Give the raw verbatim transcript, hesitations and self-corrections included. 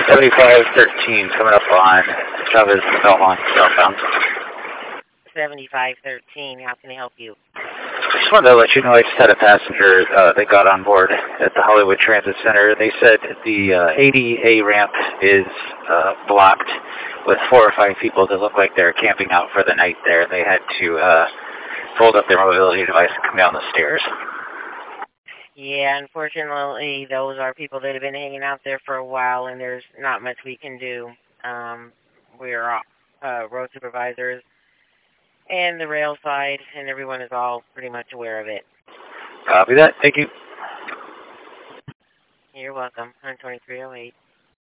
seventy-five thirteen coming up on Chavez Belmont southbound. seventy-five thirteen, how can I help you? I just wanted to let you know I just had a passenger uh, that got on board at the Hollywood Transit Center. They said the uh, A D A ramp is uh, blocked with four or five people that look like they're camping out for the night there. They had to uh, fold up their mobility device and come down the stairs. Yeah, unfortunately, those are people that have been hanging out there for a while, and there's not much we can do. Um, we're uh, road supervisors and the rail side, and everyone is all pretty much aware of it. Copy that. Thank you. You're welcome. one twenty-three oh eight.